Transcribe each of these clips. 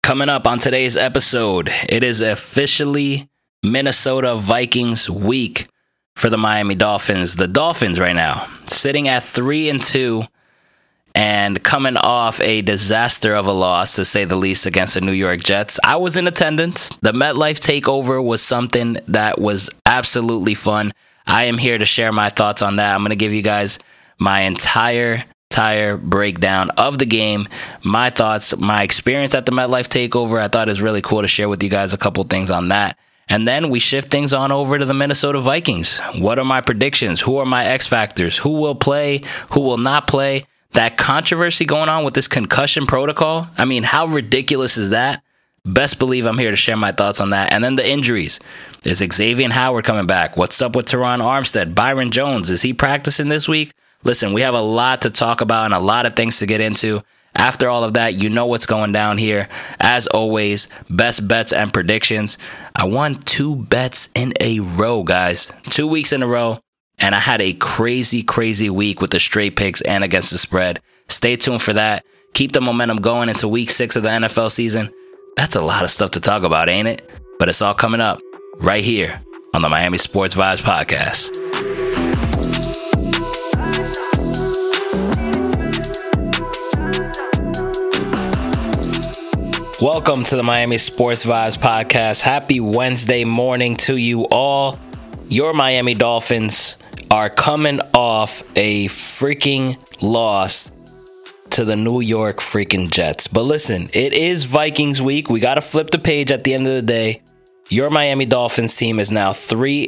Coming up on today's episode, it is officially Minnesota Vikings week for the Miami Dolphins. The Dolphins right now sitting at 3-2 and coming off a disaster of a loss, to say the least, against the New York Jets. I was in attendance. The MetLife takeover was something that was absolutely fun. I am here to share my thoughts on that. I'm going to give you guys my entire breakdown of the game, my thoughts, my experience at the MetLife takeover. I thought it was really cool to share with you guys a couple things on that. And then we shift things on over to the Minnesota Vikings. What are my predictions? Who are my X factors? Who will play? Who will not play? That controversy going on with this concussion protocol. I mean, how ridiculous is that? Best believe I'm here to share my thoughts on that. And then the injuries. Is Xavier Howard coming back? What's up with Teron Armstead? Byron Jones, is he practicing this week? Listen, we have a lot to talk about and a lot of things to get into. After all of that, you know what's going down here. As always, best bets and predictions. I won 2 bets in a row, guys. 2 weeks in a row. And I had a crazy week with the straight picks and against the spread. Stay tuned for that. Keep the momentum going into week 6 of the NFL season. That's a lot of stuff to talk about, ain't it? But it's all coming up right here on the Miami Sports Vibes Podcast. Welcome to the Miami Sports Vibes Podcast. Happy Wednesday morning to you all. Your Miami Dolphins are coming off a freaking loss to the New York freaking Jets. But listen, it is Vikings week. We got to flip the page at the end of the day. Your Miami Dolphins team is now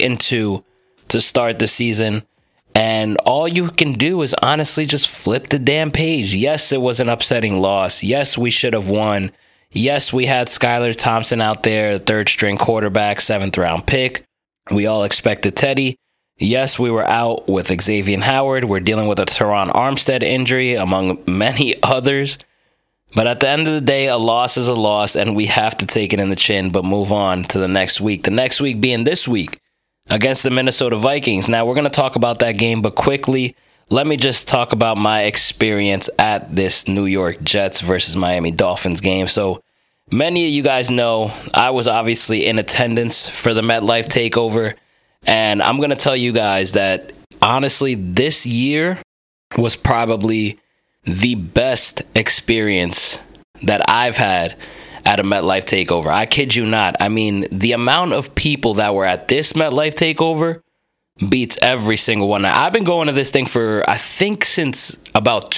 3-2 to start the season. And all you can do is honestly just flip the damn page. Yes, it was an upsetting loss. Yes, we should have won. Yes, we had Skylar Thompson out there, third-string quarterback, 7th-round pick. We all expected Teddy. Yes, we were out with Xavier Howard. We're dealing with a Teron Armstead injury, among many others. But at the end of the day, a loss is a loss, and we have to take it in the chin, but move on to the next week. The next week being this week against the Minnesota Vikings. Now, we're going to talk about that game, but quickly, let me just talk about my experience at this New York Jets versus Miami Dolphins game. So many of you guys know I was obviously in attendance for the MetLife takeover. And I'm going to tell you guys that honestly, this year was probably the best experience that I've had at a MetLife takeover. I kid you not. I mean, the amount of people that were at this MetLife takeover beats every single one. Now, I've been going to this thing for, I think, since about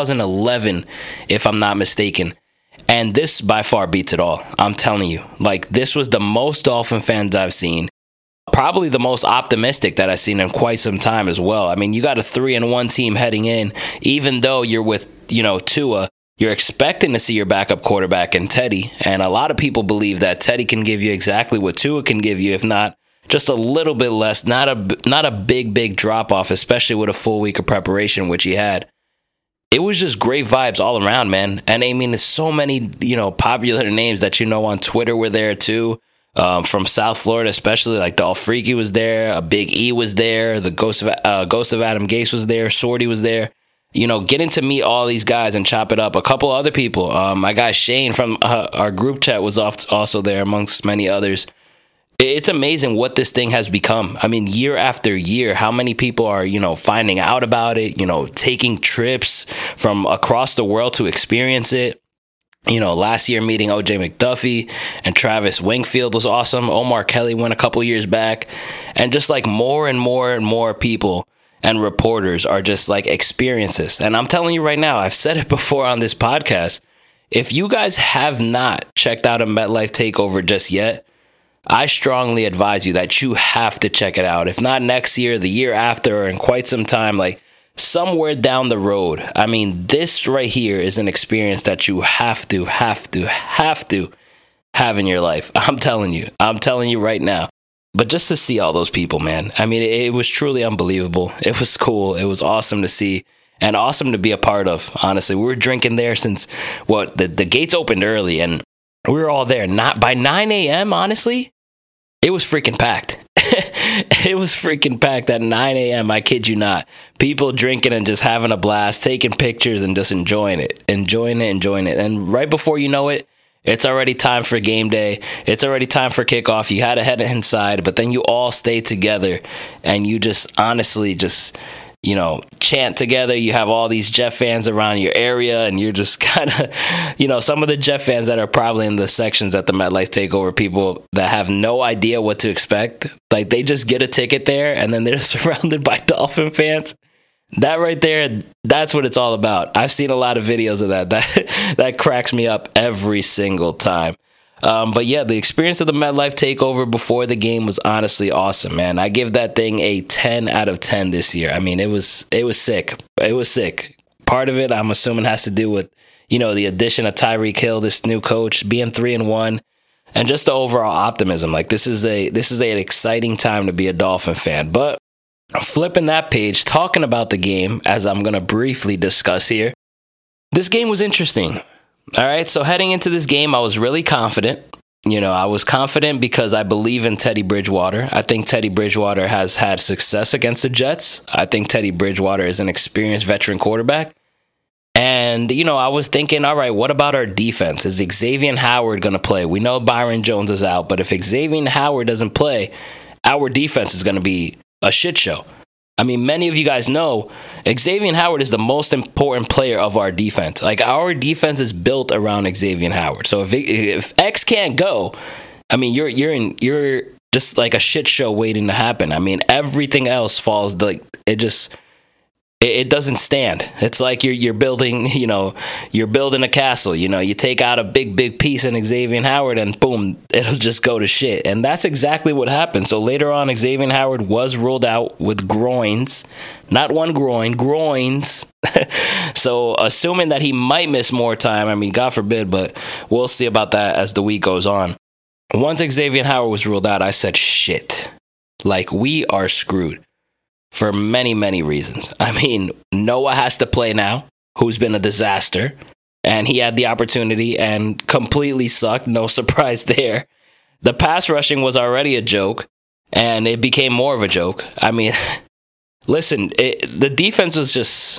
2011, if I'm not mistaken. And this by far beats it all. I'm telling you. Like, this was the most Dolphin fans I've seen. Probably the most optimistic that I've seen in quite some time as well. I mean, you got a 3-1 team heading in. Even though you're with, Tua, you're expecting to see your backup quarterback in Teddy. And a lot of people believe that Teddy can give you exactly what Tua can give you, if not just a little bit less, not a big drop-off, especially with a full week of preparation, which he had. It was just great vibes all around, man. And I mean, there's so many, popular names that on Twitter were there too. From South Florida, especially, like Dolph Freaky was there, a Big E was there, the Ghost of Adam Gase was there, Sorty was there. Getting to meet all these guys and chop it up. A couple other people. My guy Shane from our group chat was also there, amongst many others. It's amazing what this thing has become. I mean, year after year, how many people are, finding out about it, taking trips from across the world to experience it. Last year meeting OJ McDuffie and Travis Wingfield was awesome. Omar Kelly went a couple years back. And just like more and more people and reporters are just like experiences. And I'm telling you right now, I've said it before on this podcast. If you guys have not checked out a MetLife takeover just yet, I strongly advise you that you have to check it out. If not next year, the year after, or in quite some time, like somewhere down the road. I mean, this right here is an experience that you have to have in your life. I'm telling you right now. But just to see all those people, man, I mean, it was truly unbelievable. It was cool. It was awesome to see and awesome to be a part of. Honestly, we were drinking there since the gates opened early, and we were all there. Not by 9 a.m., honestly, it was freaking packed. It was freaking packed at 9 a.m. I kid you not. People drinking and just having a blast, taking pictures and just enjoying it. And right before you know it, It's already time for game day. It's already time for kickoff. You had to head inside, but then you all stay together and you just honestly just, chant together. You have all these Jet fans around your area, and you're just kind of, some of the Jet fans that are probably in the sections at the MetLife Takeover, people that have no idea what to expect. Like, they just get a ticket there, and then they're surrounded by Dolphin fans. That right there, that's what it's all about. I've seen a lot of videos of that. That cracks me up every single time. But yeah, the experience of the MetLife Takeover before the game was honestly awesome, man. I give that thing a 10 out of 10 this year. I mean, it was sick. It was sick. Part of it, I'm assuming, has to do with, the addition of Tyreek Hill, this new coach, being 3-1, and just the overall optimism. Like, this is an exciting time to be a Dolphin fan. But flipping that page, talking about the game, as I'm going to briefly discuss here, this game was interesting. All right, so heading into this game, I was really confident. I was confident because I believe in Teddy Bridgewater. I think Teddy Bridgewater has had success against the Jets. I think Teddy Bridgewater is an experienced veteran quarterback. And, I was thinking, all right, what about our defense? Is Xavier Howard going to play? We know Byron Jones is out, but if Xavier Howard doesn't play, our defense is going to be a shit show. I mean, many of you guys know Xavier Howard is the most important player of our defense. Like, our defense is built around Xavier Howard. So if X can't go, I mean, you're just like a shit show waiting to happen. I mean, everything else falls, like, it doesn't stand. It's like you're building, you're building a castle. You take out a big piece in Xavier Howard and boom, it'll just go to shit. And that's exactly what happened. So later on, Xavier Howard was ruled out with groins, not one groin, groins. So assuming that he might miss more time, I mean, God forbid, but we'll see about that as the week goes on. Once Xavier Howard was ruled out, I said, shit, like, we are screwed. For many, many reasons. I mean, Noah has to play now, who's been a disaster. And he had the opportunity and completely sucked. No surprise there. The pass rushing was already a joke, and it became more of a joke. I mean, listen, the defense was just...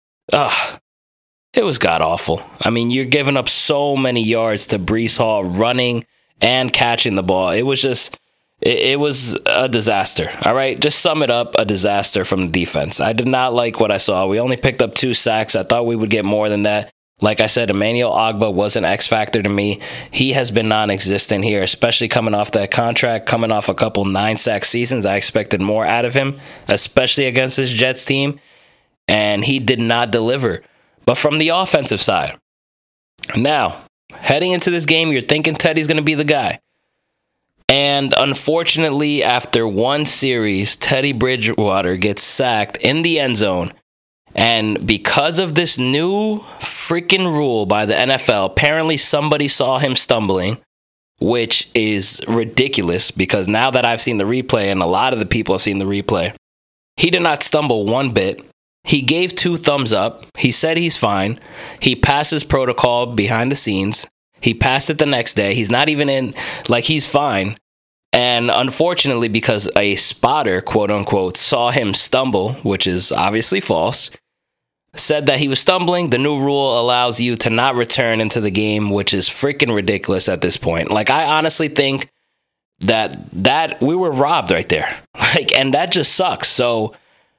it was god-awful. I mean, you're giving up so many yards to Breece Hall running and catching the ball. It was just... It was a disaster, all right? Just sum it up, a disaster from the defense. I did not like what I saw. We only picked up 2 sacks. I thought we would get more than that. Like I said, Emmanuel Ogbah was an X factor to me. He has been non-existent here, especially coming off that contract, coming off a couple 9-sack seasons. I expected more out of him, especially against this Jets team, and he did not deliver. But from the offensive side, now, heading into this game, you're thinking Teddy's going to be the guy. And unfortunately, after one series, Teddy Bridgewater gets sacked in the end zone. And because of this new freaking rule by the NFL, apparently somebody saw him stumbling, which is ridiculous because now that I've seen the replay and a lot of the people have seen the replay, he did not stumble one bit. He gave 2 thumbs up. He said he's fine. He passes protocol behind the scenes. He passed it the next day. He's not even in, like, he's fine. And unfortunately, because a spotter, quote unquote, saw him stumble, which is obviously false, said that he was stumbling. The new rule allows you to not return into the game, which is freaking ridiculous at this point. Like, I honestly think that we were robbed right there. Like, and that just sucks. So,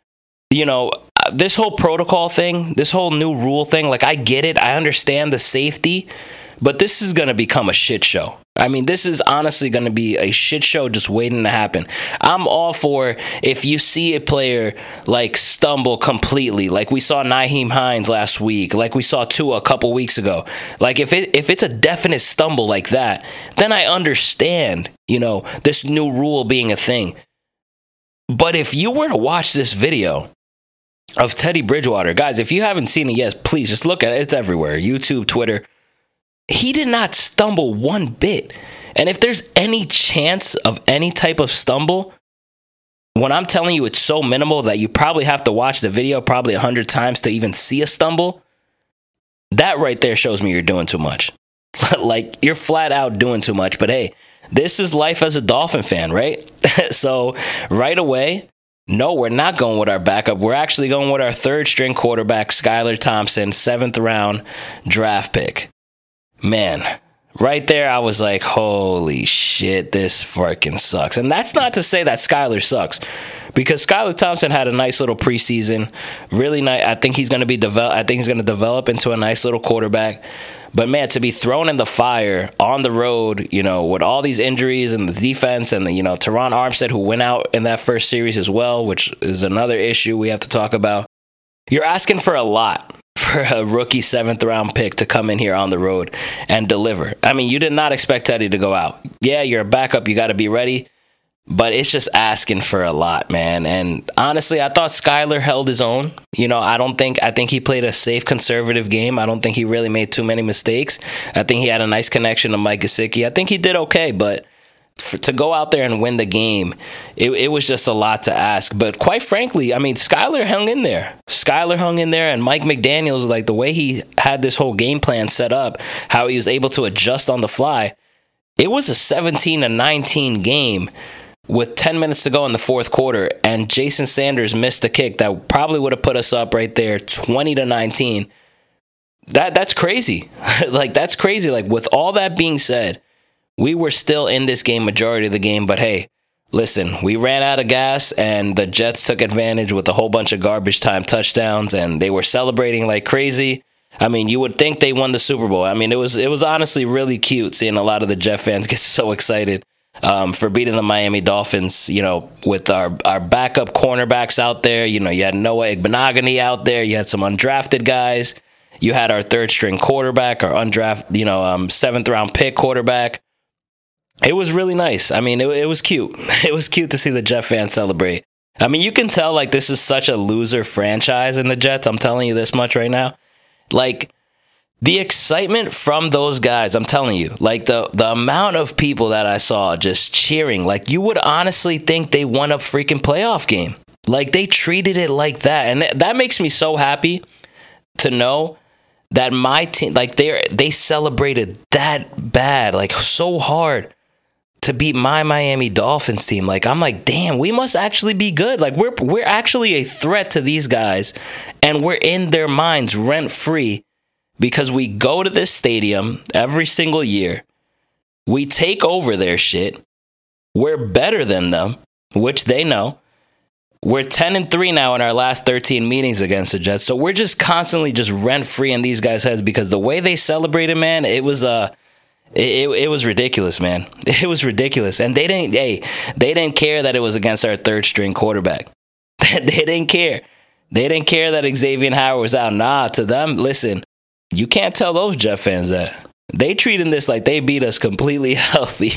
this whole protocol thing, this whole new rule thing, like, I get it. I understand the safety. But this is going to become a shit show. I mean, this is honestly going to be a shit show just waiting to happen. I'm all for if you see a player like stumble completely, like we saw Nyheim Hines last week, like we saw Tua a couple weeks ago. Like if it's a definite stumble like that, then I understand, this new rule being a thing. But if you were to watch this video of Teddy Bridgewater, guys, if you haven't seen it yet, please just look at it. It's everywhere. YouTube, Twitter. He did not stumble one bit. And if there's any chance of any type of stumble, when I'm telling you it's so minimal that you probably have to watch the video probably 100 times to even see a stumble, that right there shows me you're doing too much. Like, you're flat out doing too much. But hey, this is life as a Dolphin fan, right? So right away, no, we're not going with our backup. We're actually going with our 3rd-string quarterback, Skylar Thompson, 7th-round draft pick. Man, right there, I was like, holy shit, this fucking sucks. And that's not to say that Skylar sucks, because Skylar Thompson had a nice little preseason, really nice. I think he's going to develop into a nice little quarterback. But man, to be thrown in the fire on the road, with all these injuries and the defense and the, Teron Armstead, who went out in that first series as well, which is another issue we have to talk about. You're asking for a lot for a rookie 7th round pick to come in here on the road and deliver. I mean, you did not expect Teddy to go out. Yeah, you're a backup. You got to be ready. But it's just asking for a lot, man. And honestly, I thought Skylar held his own. I think he played a safe, conservative game. I don't think he really made too many mistakes. I think he had a nice connection to Mike Gesicki. I think he did okay, but to go out there and win the game, it was just a lot to ask. But quite frankly, I mean, Skylar hung in there. And Mike McDaniels, like the way he had this whole game plan set up, how he was able to adjust on the fly. It was a 17-19 game with 10 minutes to go in the fourth quarter, and Jason Sanders missed a kick that probably would have put us up right there 20-19. That's crazy. That's crazy. With all that being said, we were still in this game majority of the game, but hey, listen, we ran out of gas and the Jets took advantage with a whole bunch of garbage time touchdowns, and they were celebrating like crazy. I mean, you would think they won the Super Bowl. I mean, it was honestly really cute seeing a lot of the Jet fans get so excited for beating the Miami Dolphins, with our backup cornerbacks out there. You had Noah Igbenogany out there. You had some undrafted guys. You had our third string quarterback, our undrafted, 7th round pick quarterback. It was really nice. I mean, it was cute. It was cute to see the Jet fans celebrate. I mean, you can tell this is such a loser franchise in the Jets. I'm telling you this much right now. The excitement from those guys, I'm telling you, the amount of people that I saw just cheering, you would honestly think they won a freaking playoff game. They treated it like that. And that makes me so happy to know that my team, they celebrated that bad, so hard to beat my Miami Dolphins team. I'm like, damn, we must actually be good. We're actually a threat to these guys, and we're in their minds rent free. Because we go to this stadium every single year. We take over their shit. We're better than them, which they know. We're 10-3 now in our last 13 meetings against the Jets. So we're just constantly just rent-free in these guys' heads, because the way they celebrated, man, it was ridiculous, man. It was ridiculous. And they didn't care that it was against our third string quarterback. They didn't care. They didn't care that Xavier Howard was out. Nah, to them, listen. You can't tell those Jet fans that. They treating this like they beat us completely healthy.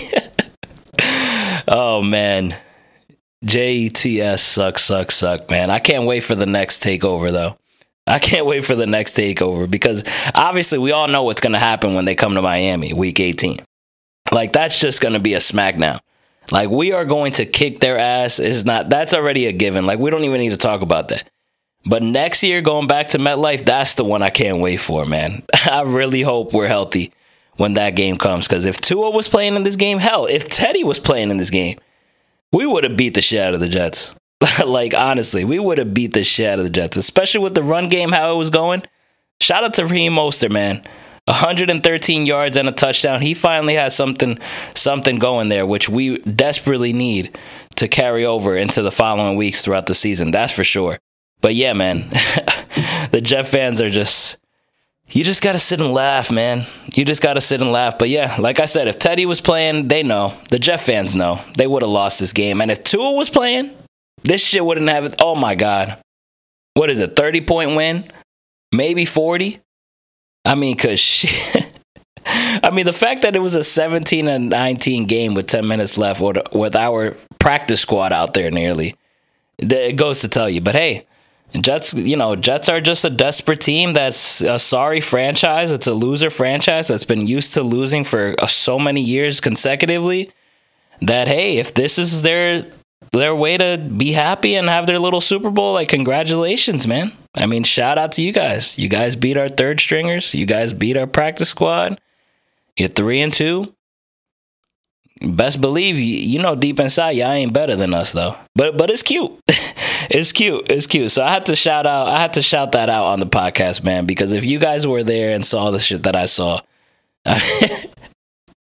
Oh, man. Jets suck, man. I can't wait for the next takeover, though. I can't wait for the next takeover, because obviously we all know what's going to happen when they come to Miami, week 18. That's just going to be a smackdown. We are going to kick their ass. That's already a given. We don't even need to talk about that. But next year, going back to MetLife, that's the one I can't wait for, man. I really hope we're healthy when that game comes. Because if Tua was playing in this game, hell, if Teddy was playing in this game, we would have beat the shit out of the Jets. Honestly, we would have beat the shit out of the Jets, especially with the run game, how it was going. Shout out to Raheem Mostert, man. 113 yards and a touchdown. He finally has something going there, which we desperately need to carry over into the following weeks throughout the season. That's for sure. But yeah, man, the Jet fans are you just got to sit and laugh, man. You just got to sit and laugh. But yeah, like I said, if Teddy was playing, they know. The Jet fans know. They would have lost this game. And if Tua was playing, this shit wouldn't have it. Oh, my God. What is it, 30-point win? Maybe 40? I mean, because shit. I mean, the fact that it was a 17-19 game with 10 minutes left with our practice squad out there nearly, it goes to tell you. But hey, Jets are just a desperate team that's a sorry franchise. It's a loser franchise that's been used to losing for so many years consecutively that, hey, if this is their way to be happy and have their little Super Bowl, congratulations, man. I mean, shout out to you guys. You guys beat our third stringers. You guys beat our practice squad. You're 3-2. Best believe deep inside y'all ain't better than us though. But it's cute. It's cute. So I had to shout that out on the podcast, man, because if you guys were there and saw the shit that I saw,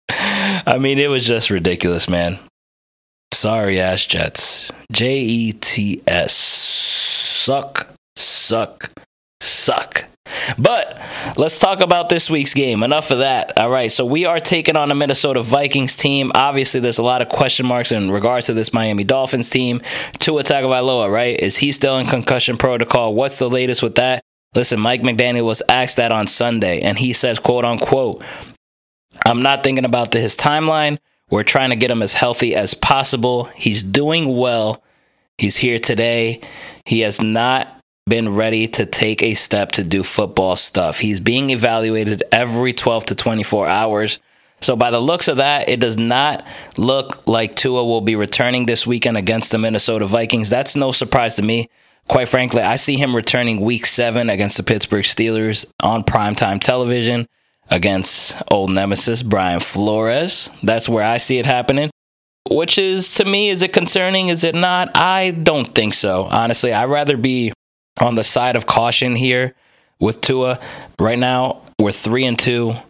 I mean, it was just ridiculous, man. Sorry ass Jets. Jets. Suck. But let's talk about this week's game. Enough of that. All right, so we are taking on a Minnesota Vikings team. Obviously, there's a lot of question marks in regards to this Miami Dolphins team. Tua Tagovailoa, right? Is he still in concussion protocol? What's the latest with that? Listen, Mike McDaniel was asked that on Sunday, and he says, quote unquote, I'm not thinking about his timeline. We're trying to get him as healthy as possible. He's doing well. He's here today. He has not been ready to take a step to do football stuff. He's being evaluated every 12 to 24 hours. So by the looks of that, it does not look like Tua will be returning this weekend against the Minnesota Vikings. That's no surprise to me. Quite frankly, I see him returning week 7 against the Pittsburgh Steelers on primetime television against old nemesis Brian Flores. That's where I see it happening. Which is, to me, is it concerning? Is it not? I don't think so. Honestly, I'd rather be on the side of caution here with Tua. Right now, we're 3-2.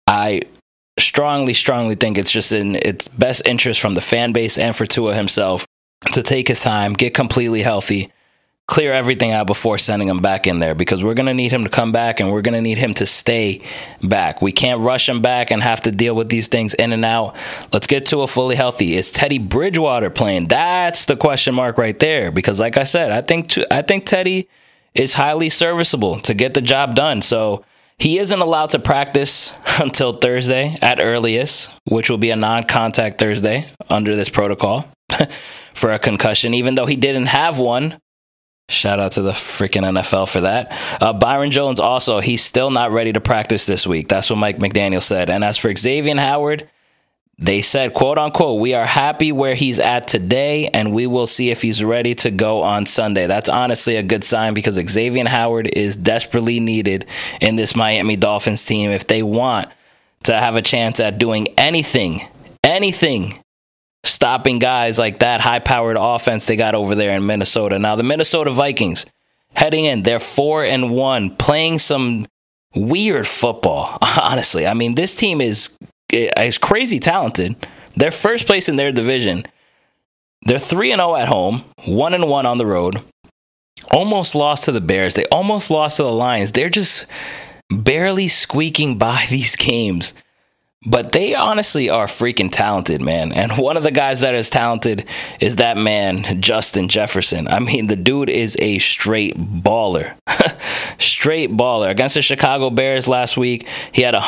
I strongly think it's just in its best interest from the fan base and for Tua himself to take his time, get completely healthy, clear everything out before sending him back in there, because we're going to need him to come back and we're going to need him to stay back. We can't rush him back and have to deal with these things in and out. Let's get Tua fully healthy. Is Teddy Bridgewater playing? That's the question mark right there, because like I said, I think Teddy is highly serviceable to get the job done. So he isn't allowed to practice until Thursday at earliest, which will be a non-contact Thursday under this protocol for a concussion, even though he didn't have one. Shout out to the freaking NFL for that. Byron Jones also, he's still not ready to practice this week. That's what Mike McDaniel said. And as for Xavier Howard, they said, quote unquote, we are happy where he's at today, and we will see if he's ready to go on Sunday. That's honestly a good sign, because Xavier Howard is desperately needed in this Miami Dolphins team if they want to have a chance at doing anything, stopping guys like that high-powered offense they got over there in Minnesota. Now, the Minnesota Vikings, heading in, they're 4-1, playing some weird football, honestly. I mean, this team is crazy talented. They're first place in their division. They're 3-0 at home, 1-1 on the road. Almost lost to the Bears. They almost lost to the Lions. They're just barely squeaking by these games. But they honestly are freaking talented, man. And one of the guys that is talented is that man, Justin Jefferson. I mean, the dude is a straight baller. Straight baller. Against the Chicago Bears last week, he had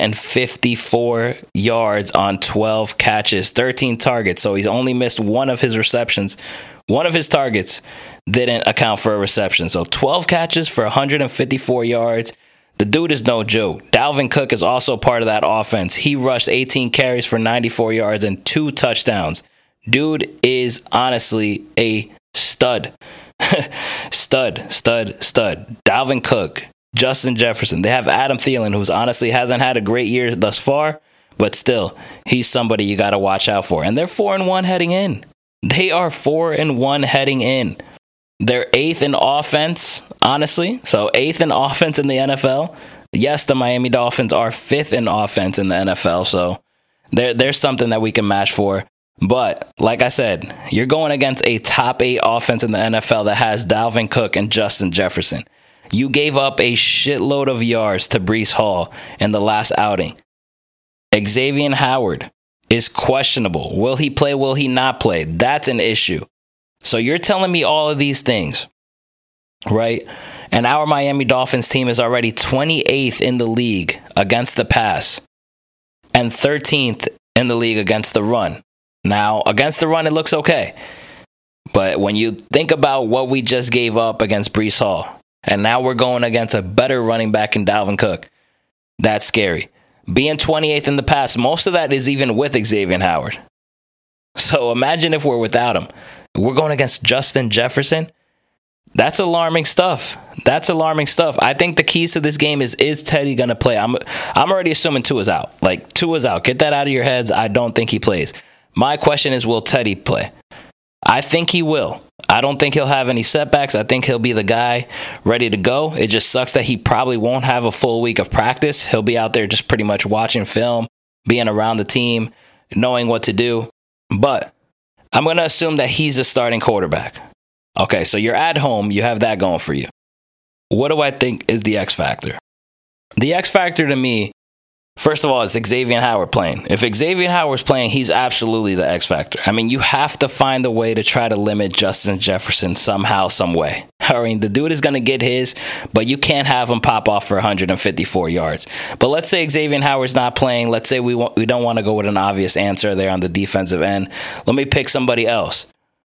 154 yards on 12 catches, 13 targets. So he's only missed one of his receptions. One of his targets didn't account for a reception. So 12 catches for 154 yards. The dude is no joke. Dalvin Cook is also part of that offense. He rushed 18 carries for 94 yards and 2 touchdowns. Dude is honestly a stud. Stud. Dalvin Cook, Justin Jefferson. They have Adam Thielen, who's honestly hasn't had a great year thus far, but still, he's somebody you got to watch out for. And they're 4-1 heading in. They are 4-1 heading in. They're 8th in offense, honestly. So 8th in offense in the NFL. Yes, the Miami Dolphins are 5th in offense in the NFL. So there's something that we can match for. But like I said, you're going against a top 8 offense in the NFL that has Dalvin Cook and Justin Jefferson. You gave up a shitload of yards to Breece Hall in the last outing. Xavier Howard is questionable. Will he play? Will he not play? That's an issue. So you're telling me all of these things, right? And our Miami Dolphins team is already 28th in the league against the pass and 13th in the league against the run. Now, against the run, it looks okay. But when you think about what we just gave up against Breece Hall, and now we're going against a better running back in Dalvin Cook, that's scary. Being 28th in the pass, most of that is even with Xavier Howard. So imagine if we're without him. We're going against Justin Jefferson. That's alarming stuff. I think the keys to this game is Teddy going to play? I'm already assuming Tua's out. Like, Tua's out. Get that out of your heads. I don't think he plays. My question is, will Teddy play? I think he will. I don't think he'll have any setbacks. I think he'll be the guy ready to go. It just sucks that he probably won't have a full week of practice. He'll be out there just pretty much watching film, being around the team, knowing what to do. But I'm going to assume that he's the starting quarterback. Okay, so you're at home. You have that going for you. What do I think is the X factor? The X factor to me, first of all, is Xavier Howard playing. If Xavier Howard's playing, he's absolutely the X factor. I mean, you have to find a way to try to limit Justin Jefferson somehow, some way. I mean, the dude is going to get his, but you can't have him pop off for 154 yards. But let's say Xavier Howard's not playing. Let's say we don't want to go with an obvious answer there on the defensive end. Let me pick somebody else.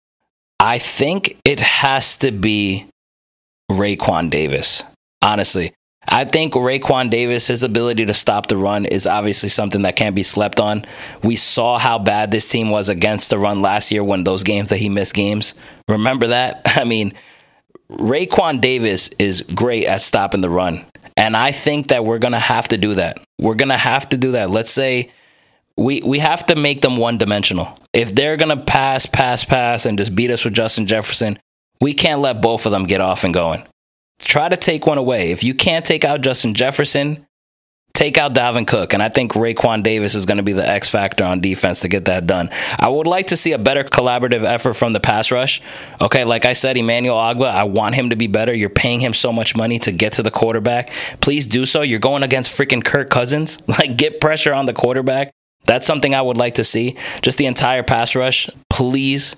I think it has to be Raekwon Davis, honestly. I think Raekwon Davis, his ability to stop the run is obviously something that can't be slept on. We saw how bad this team was against the run last year when those games that he missed games. Remember that? I mean, Raekwon Davis is great at stopping the run. And I think that we're going to have to do that. We're going to have to do that. Let's say we have to make them one-dimensional. If they're going to pass, and just beat us with Justin Jefferson, we can't let both of them get off and going. Try to take one away. If you can't take out Justin Jefferson, take out Dalvin Cook. And I think Raekwon Davis is going to be the X factor on defense to get that done. I would like to see a better collaborative effort from the pass rush. Okay, like I said, Emmanuel Ogbah, I want him to be better. You're paying him so much money to get to the quarterback. Please do so. You're going against freaking Kirk Cousins. Like, get pressure on the quarterback. That's something I would like to see. Just the entire pass rush. Please.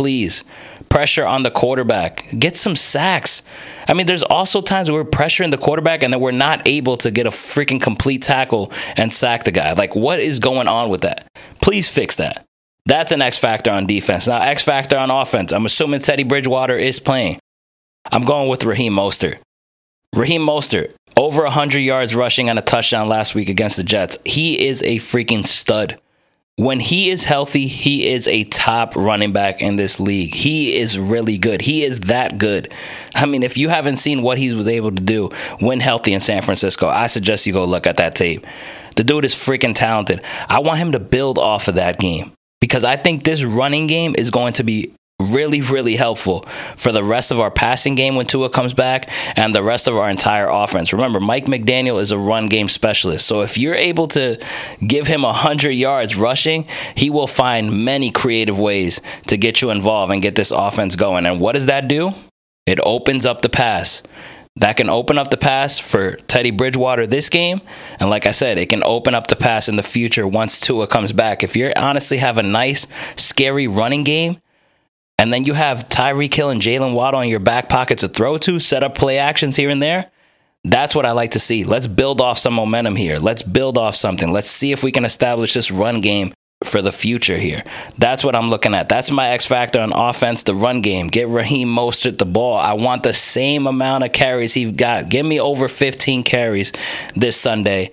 Pressure on the quarterback. Get some sacks. I mean, there's also times where we're pressuring the quarterback and then we're not able to get a freaking complete tackle and sack the guy. Like, what is going on with that? Please fix that. That's an X factor on defense. Now, X factor on offense. I'm assuming Teddy Bridgewater is playing. I'm going with Raheem Mostert. Raheem Mostert, over 100 yards rushing and a touchdown last week against the Jets. He is a freaking stud. When he is healthy, he is a top running back in this league. He is really good. He is that good. I mean, if you haven't seen what he was able to do when healthy in San Francisco, I suggest you go look at that tape. The dude is freaking talented. I want him to build off of that game because I think this running game is going to be really, really helpful for the rest of our passing game when Tua comes back and the rest of our entire offense. Remember, Mike McDaniel is a run game specialist. So if you're able to give him 100 yards rushing, he will find many creative ways to get you involved and get this offense going. And what does that do? It opens up the pass. That can open up the pass for Teddy Bridgewater this game. And like I said, it can open up the pass in the future once Tua comes back. If you honestly have a nice, scary running game, and then you have Tyreek Hill and Jalen Waddle in your back pocket to throw to, set up play actions here and there. That's what I like to see. Let's build off some momentum here. Let's build off something. Let's see if we can establish this run game for the future here. That's what I'm looking at. That's my X factor on offense, the run game. Get Raheem Mostert the ball. I want the same amount of carries he got. Give me over 15 carries this Sunday.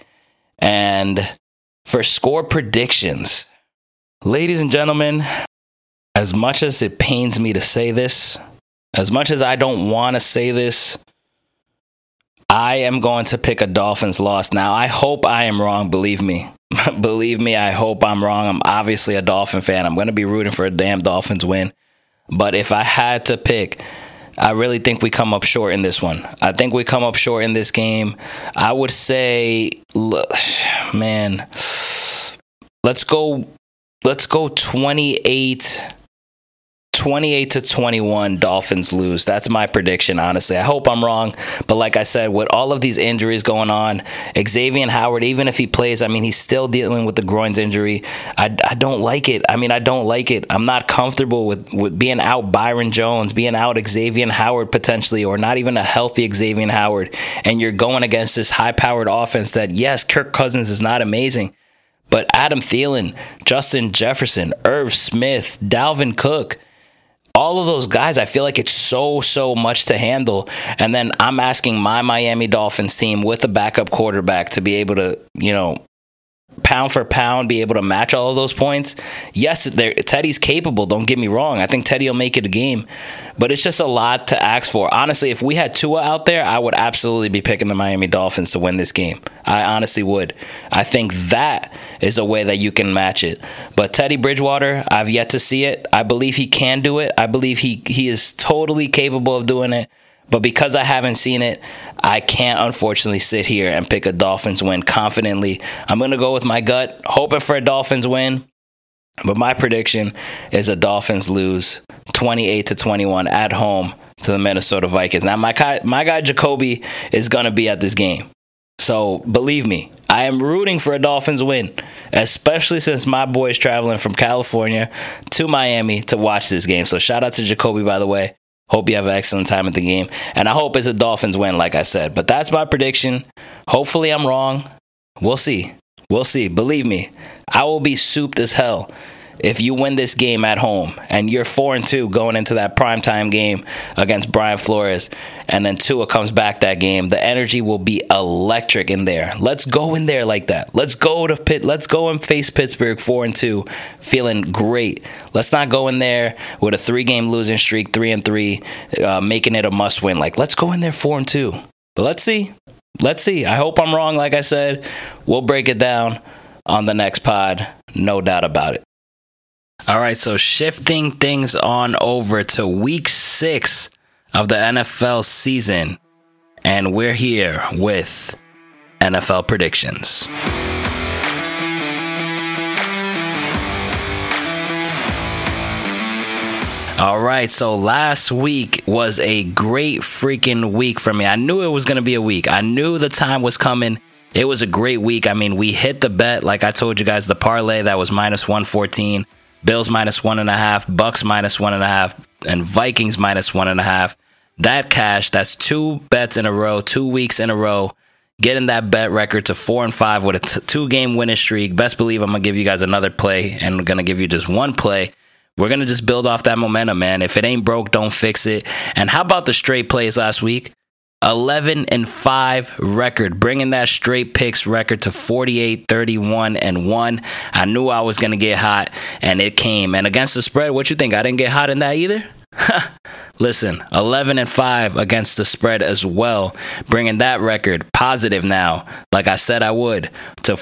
And for score predictions, ladies and gentlemen, as much as it pains me to say this, as much as I don't want to say this, I am going to pick a Dolphins loss. Now, I hope I am wrong, believe me. Believe me, I hope I'm wrong. I'm obviously a Dolphin fan. I'm going to be rooting for a damn Dolphins win. But if I had to pick, I really think we come up short in this one. I think we come up short in this game. I would say, man, let's go 28-21 Dolphins lose. That's my prediction, honestly. I hope I'm wrong, but like I said, with all of these injuries going on, Xavier Howard, even if he plays, I mean, he's still dealing with the groins injury. I don't like it. I don't like it. I'm not comfortable with being out Byron Jones, being out Xavier Howard potentially, or not even a healthy Xavier Howard, and you're going against this high-powered offense that, yes, Kirk Cousins is not amazing, but Adam Thielen, Justin Jefferson, Irv Smith, Dalvin Cook, all of those guys, I feel like it's so much to handle. And then I'm asking my Miami Dolphins team with a backup quarterback to be able to, pound for pound, be able to match all of those points. Yes, Teddy's capable, don't get me wrong. I think Teddy will make it a game. But it's just a lot to ask for. Honestly, if we had Tua out there, I would absolutely be picking the Miami Dolphins to win this game. I honestly would. I think that is a way that you can match it. But Teddy Bridgewater, I've yet to see it. I believe he can do it. I believe he is totally capable of doing it. But because I haven't seen it, I can't unfortunately sit here and pick a Dolphins win confidently. I'm going to go with my gut, hoping for a Dolphins win. But my prediction is a Dolphins lose 28-21 at home to the Minnesota Vikings. Now, my guy Jacoby is going to be at this game. So believe me, I am rooting for a Dolphins win, especially since my boy is traveling from California to Miami to watch this game. So shout out to Jacoby, by the way. Hope you have an excellent time at the game. And I hope it's a Dolphins win, like I said. But that's my prediction. Hopefully I'm wrong. We'll see. We'll see. Believe me, I will be souped as hell if you win this game at home and you're 4-2 going into that primetime game against Brian Flores, and then Tua comes back that game. The energy will be electric in there. Let's go in there like that. Let's go to Pitt. Let's go and face Pittsburgh 4-2, feeling great. Let's not go in there with a 3-game losing streak, 3-3, making it a must win. Like, let's go in there 4-2. But let's see. Let's see. I hope I'm wrong. Like I said, we'll break it down on the next pod. No doubt about it. All right, so shifting things on over to week 6 of the NFL season, and we're here with NFL predictions. All right, so last week was a great freaking week for me. I knew it was going to be a week. I knew the time was coming. It was a great week. I mean, we hit the bet, like I told you guys, the parlay that was minus 114. Bills minus 1.5, Bucks minus 1.5, and Vikings minus 1.5. That cash, that's 2 bets in a row, 2 weeks in a row, getting that bet record to 4-5 with a 2-game winning streak. Best believe I'm going to give you guys another play, and I'm going to give you just one play. We're going to just build off that momentum, man. If it ain't broke, don't fix it. And how about the straight plays last week? 11-5 record, bringing that straight picks record to 48-31-1. I knew I was going to get hot, and it came. And against the spread, what you think? I didn't get hot in that either? Listen, 11-5 against the spread as well, bringing that record positive now, like I said I would, to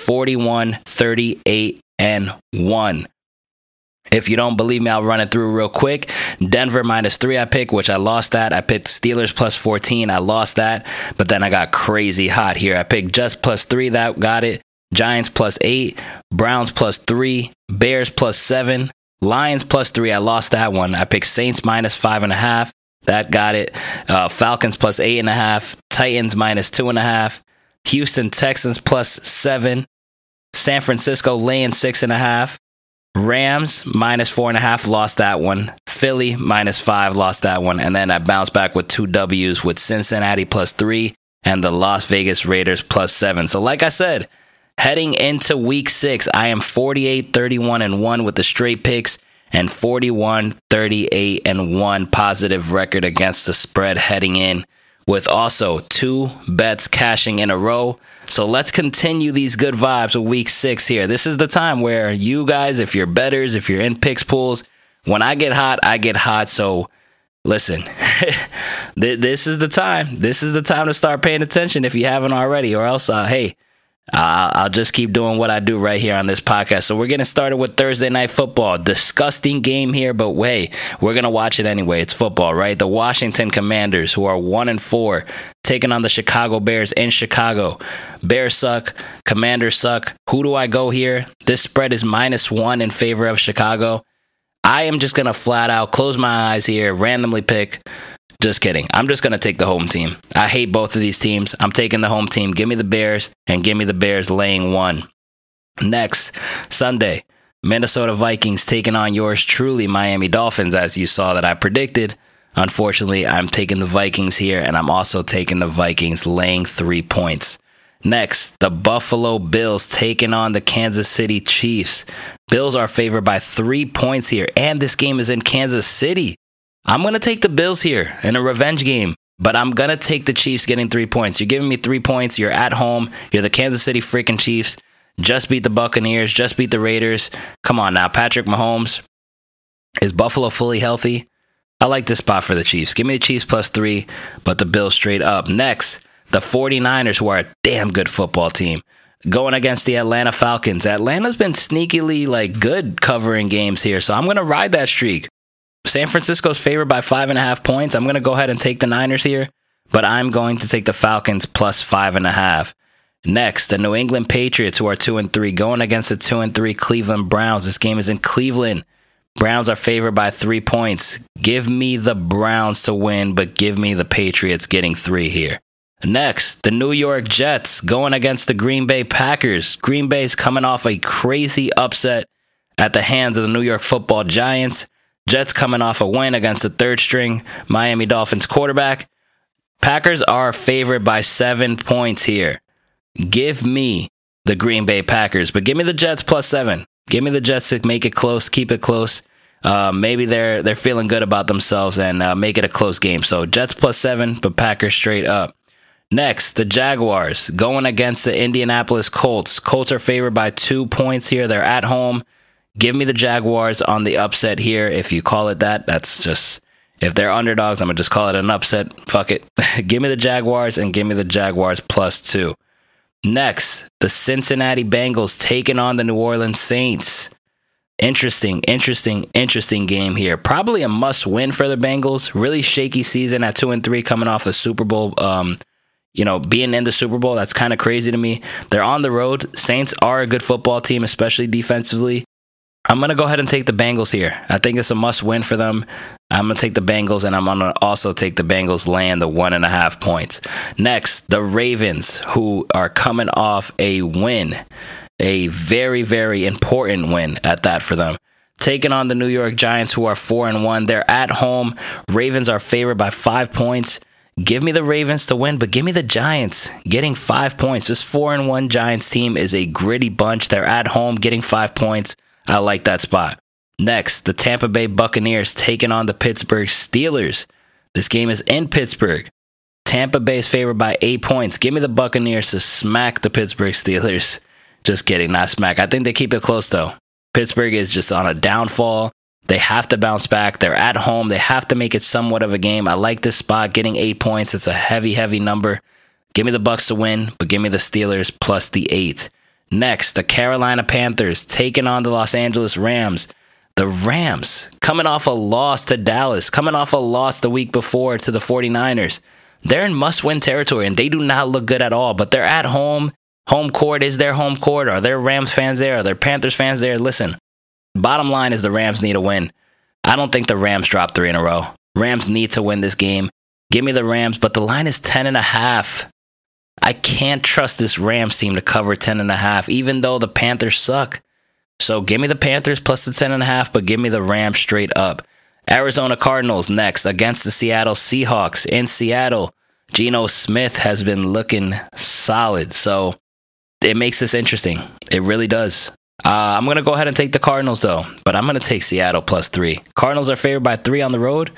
41-38-1. If you don't believe me, I'll run it through real quick. Denver minus 3 I picked, which I lost that. I picked Steelers plus 14. I lost that. But then I got crazy hot here. I picked just plus 3. That got it. Giants plus 8. Browns plus 3. Bears plus 7. Lions plus 3. I lost that one. I picked Saints minus 5.5. That got it. Falcons plus 8.5. Titans minus 2.5. Houston Texans plus 7. San Francisco laying 6.5. Rams minus 4.5, lost that one. Philly minus 5, lost that one. And then I bounced back with 2 W's with Cincinnati plus 3 and the Las Vegas Raiders plus 7. So like I said, heading into week 6, I am 48-31-1 with the straight picks and 41-38-1 positive record against the spread heading in, with also 2 bets cashing in a row. So let's continue these good vibes with week 6 here. This is the time where you guys, if you're bettors, if you're in picks pools, when I get hot, I get hot. So listen, this is the time. This is the time to start paying attention if you haven't already, or else, hey, I'll just keep doing what I do right here on this podcast. So we're getting started with Thursday Night Football. Disgusting game here, but hey, we're going to watch it anyway. It's football, right? The Washington Commanders, who are 1-4, taking on the Chicago Bears in Chicago. Bears suck. Commanders suck. Who do I go here? This spread is -1 in favor of Chicago. I am just going to flat out close my eyes here, randomly pick. Just kidding. I'm just going to take the home team. I hate both of these teams. I'm taking the home team. Give me the Bears, and give me the Bears laying 1. Next, Sunday, Minnesota Vikings taking on yours truly, Miami Dolphins, as you saw that I predicted. Unfortunately, I'm taking the Vikings here, and I'm also taking the Vikings laying 3 points. Next, the Buffalo Bills taking on the Kansas City Chiefs. Bills are favored by 3 points here, and this game is in Kansas City. I'm going to take the Bills here in a revenge game, but I'm going to take the Chiefs getting 3 points. You're giving me 3 points. You're at home. You're the Kansas City freaking Chiefs. Just beat the Buccaneers. Just beat the Raiders. Come on now, Patrick Mahomes. Is Buffalo fully healthy? I like this spot for the Chiefs. Give me the Chiefs plus 3, but the Bills straight up. Next, the 49ers, who are a damn good football team, going against the Atlanta Falcons. Atlanta's been sneakily good covering games here, so I'm going to ride that streak. San Francisco's favored by 5.5 points. I'm going to go ahead and take the Niners here. but I'm going to take the Falcons plus 5.5. Next, the New England Patriots, who are 2-3, going against the 2-3 Cleveland Browns. This game is in Cleveland. Browns are favored by 3 points. Give me the Browns to win, but give me the Patriots getting 3 here. Next, the New York Jets going against the Green Bay Packers. Green Bay's coming off a crazy upset at the hands of the New York Football Giants. Jets coming off a win against the third-string Miami Dolphins quarterback. Packers are favored by 7 points here. Give me the Green Bay Packers, but give me the Jets plus 7. Give me the Jets to make it close, keep it close. Maybe they're feeling good about themselves and make it a close game. So Jets plus 7, but Packers straight up. Next, the Jaguars going against the Indianapolis Colts. Colts are favored by 2 points here. They're at home. Give me the Jaguars on the upset here. If you call it that, that's just, if they're underdogs, I'm going to just call it an upset. Fuck it. Give me the Jaguars and give me the Jaguars plus 2. Next, the Cincinnati Bengals taking on the New Orleans Saints. Interesting game here. Probably a must-win for the Bengals. Really shaky season at 2-3, coming off the Super Bowl. Being in the Super Bowl, that's kind of crazy to me. They're on the road. Saints are a good football team, especially defensively. I'm going to go ahead and take the Bengals here. I think it's a must-win for them. I'm going to take the Bengals, and I'm going to also take the Bengals laying the 1.5 points. Next, the Ravens, who are coming off a win. A very, very important win at that for them. Taking on the New York Giants, who are 4-1. They're at home. Ravens are favored by 5 points. Give me the Ravens to win, but give me the Giants getting 5 points. This 4-1 Giants team is a gritty bunch. They're at home getting 5 points. I like that spot. Next, the Tampa Bay Buccaneers taking on the Pittsburgh Steelers. This game is in Pittsburgh. Tampa Bay is favored by 8 points. Give me the Buccaneers to smack the Pittsburgh Steelers. Just kidding, not smack. I think they keep it close, though. Pittsburgh is just on a downfall. They have to bounce back. They're at home. They have to make it somewhat of a game. I like this spot, getting 8 points. It's a heavy, heavy number. Give me the Bucs to win, but give me the Steelers plus the 8. Next, the Carolina Panthers taking on the Los Angeles Rams. The Rams coming off a loss to Dallas, coming off a loss the week before to the 49ers. They're in must-win territory, and they do not look good at all, but they're at home. Home court is their home court. Are there Rams fans there? Are there Panthers fans there? Listen, bottom line is the Rams need a win. I don't think the Rams drop 3 in a row. Rams need to win this game. Give me the Rams, but the line is 10.5. I can't trust this Rams team to cover 10.5, even though the Panthers suck. So give me the Panthers plus the 10.5, but give me the Rams straight up. Arizona Cardinals next against the Seattle Seahawks. In Seattle, Geno Smith has been looking solid. So it makes this interesting. It really does. I'm going to go ahead and take the Cardinals, though, but I'm going to take Seattle plus 3. Cardinals are favored by 3 on the road.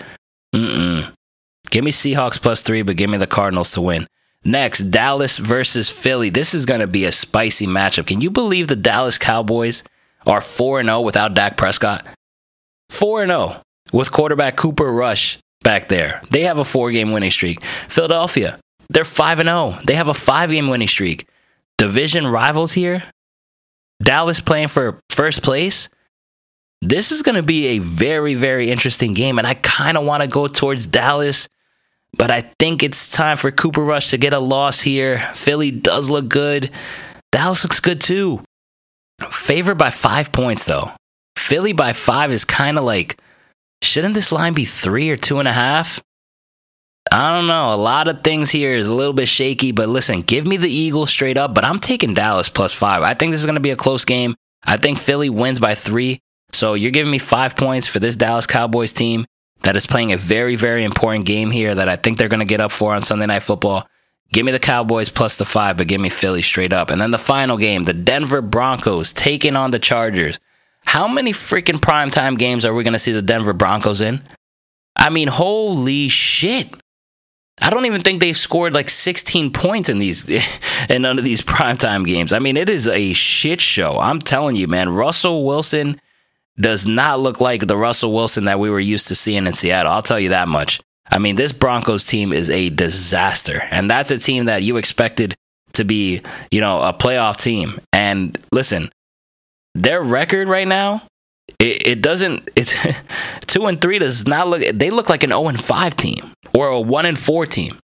Give me Seahawks plus 3, but give me the Cardinals to win. Next, Dallas versus Philly. This is going to be a spicy matchup. Can you believe the Dallas Cowboys are 4-0 without Dak Prescott? 4-0 with quarterback Cooper Rush back there. They have a 4-game winning streak. Philadelphia, they're 5-0. They have a 5-game winning streak. Division rivals here. Dallas playing for first place. This is going to be a very, very interesting game, and I kind of want to go towards Dallas. But I think it's time for Cooper Rush to get a loss here. Philly does look good. Dallas looks good too. Favored by 5 points, though. Philly by 5 is kind of like, shouldn't this line be 3 or 2.5? I don't know. A lot of things here is a little bit shaky. But listen, give me the Eagles straight up. But I'm taking Dallas plus 5. I think this is going to be a close game. I think Philly wins by 3. So you're giving me 5 points for this Dallas Cowboys team that is playing a very, very important game here that I think they're going to get up for on Sunday Night Football. Give me the Cowboys plus the 5, but give me Philly straight up. And then the final game, the Denver Broncos taking on the Chargers. How many freaking primetime games are we going to see the Denver Broncos in? I mean, holy shit. I don't even think they scored like 16 points in none of these primetime games. I mean, it is a shit show. I'm telling you, man. Russell Wilson does not look like the Russell Wilson that we were used to seeing in Seattle. I'll tell you that much. I mean, this Broncos team is a disaster. And that's a team that you expected to be, a playoff team. And listen, their record right now, it's 2-3 does not look, they look like an 0-5 team or a 1-4 team.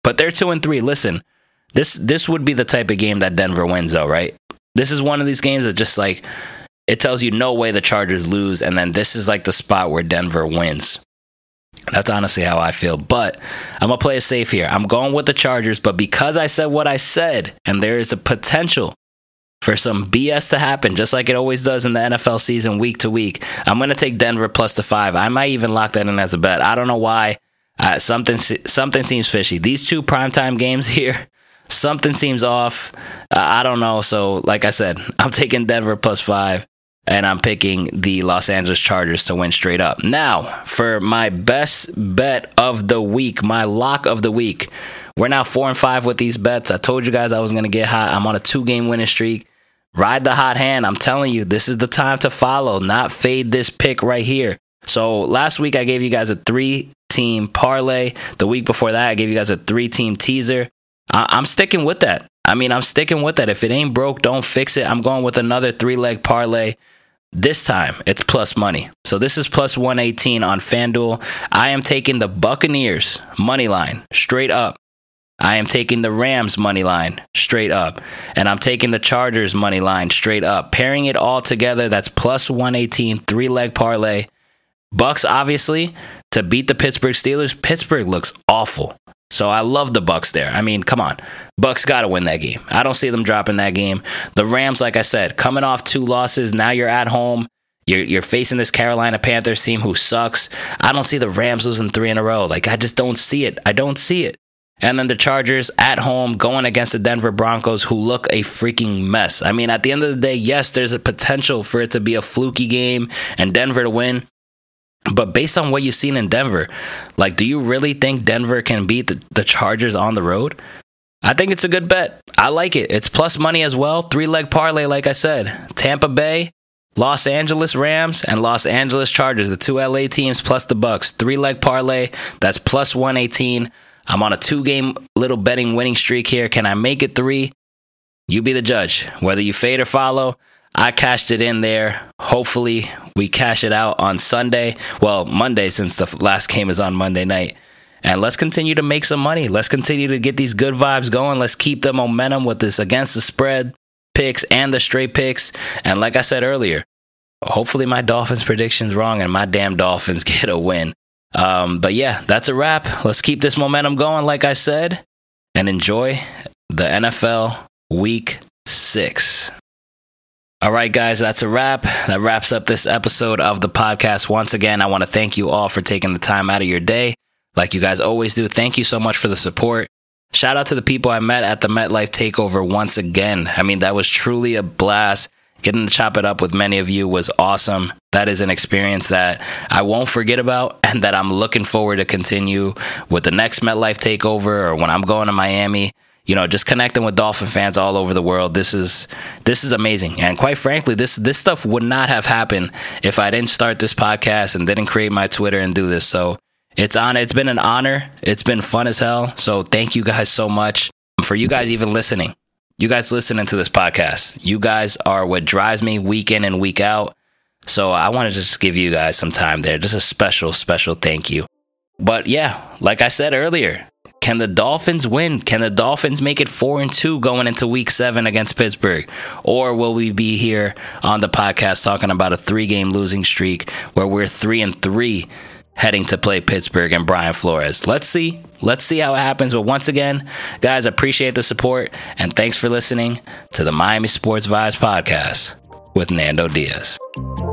But they're 2-3. Listen, this would be the type of game that Denver wins, though, right? This is one of these games that just like, it tells you no way the Chargers lose, and then this is like the spot where Denver wins. That's honestly how I feel, but I'm going to play it safe here. I'm going with the Chargers, but because I said what I said, and there is a potential for some BS to happen, just like it always does in the NFL season week to week, I'm going to take Denver plus the 5. I might even lock that in as a bet. I don't know why. Something seems fishy. These two primetime games here, something seems off. I don't know. So, like I said, I'm taking Denver plus 5, and I'm picking the Los Angeles Chargers to win straight up. Now, for my best bet of the week, my lock of the week, we're now 4-5 with these bets. I told you guys I was going to get hot. I'm on a 2-game winning streak. Ride the hot hand. I'm telling you, this is the time to follow, not fade this pick right here. So last week I gave you guys a 3-team parlay. The week before that I gave you guys a 3-team teaser. I'm sticking with that. I'm sticking with that. If it ain't broke, don't fix it. I'm going with another 3-leg parlay. This time it's plus money. So this is plus 118 on FanDuel. I am taking the Buccaneers money line straight up. I am taking the Rams money line straight up, and I'm taking the Chargers money line straight up. Pairing it all together, that's plus 118, 3-leg parlay. Bucks, obviously, to beat the Pittsburgh Steelers. Pittsburgh looks awful, so I love the Bucks there. Come on. Bucks got to win that game. I don't see them dropping that game. The Rams, like I said, coming off 2 losses. Now you're at home. You're facing this Carolina Panthers team who sucks. I don't see the Rams losing 3 in a row. I just don't see it. I don't see it. And then the Chargers at home going against the Denver Broncos, who look a freaking mess. At the end of the day, yes, there's a potential for it to be a fluky game and Denver to win. But based on what you've seen in Denver, do you really think Denver can beat the Chargers on the road? I think it's a good bet. I like it. It's plus money as well. 3-leg parlay, like I said. Tampa Bay, Los Angeles Rams, and Los Angeles Chargers, the 2 LA teams plus the Bucks. 3-leg parlay, that's plus 118. I'm on a 2-game little betting winning streak here. Can I make it 3? You be the judge. Whether you fade or follow, I cashed it in there. Hopefully, we cash it out on Sunday. Well, Monday, since the last game is on Monday night. And let's continue to make some money. Let's continue to get these good vibes going. Let's keep the momentum with this against the spread picks and the straight picks. And like I said earlier, hopefully my Dolphins prediction's wrong and my damn Dolphins get a win. But yeah, that's a wrap. Let's keep this momentum going, like I said, and enjoy the NFL Week 6. All right, guys, that's a wrap. That wraps up this episode of the podcast. Once again, I want to thank you all for taking the time out of your day, like you guys always do. Thank you so much for the support. Shout out to the people I met at the MetLife Takeover once again. That was truly a blast. Getting to chop it up with many of you was awesome. That is an experience that I won't forget about and that I'm looking forward to continue with the next MetLife Takeover or when I'm going to Miami. Just connecting with Dolphin fans all over the world. This is amazing. And quite frankly, this stuff would not have happened if I didn't start this podcast and didn't create my Twitter and do this. So it's been an honor. It's been fun as hell. So thank you guys so much for you guys even listening. You guys listening to this podcast. You guys are what drives me week in and week out. So I want to just give you guys some time there. Just a special, special thank you. But yeah, like I said earlier, can the Dolphins win? Can the Dolphins make it 4-2 going into week 7 against Pittsburgh? Or will we be here on the podcast talking about a 3-game losing streak where we're 3-3 heading to play Pittsburgh and Brian Flores? Let's see. Let's see how it happens. But once again, guys, appreciate the support. And thanks for listening to the Miami Sports Vibes podcast with Nando Diaz.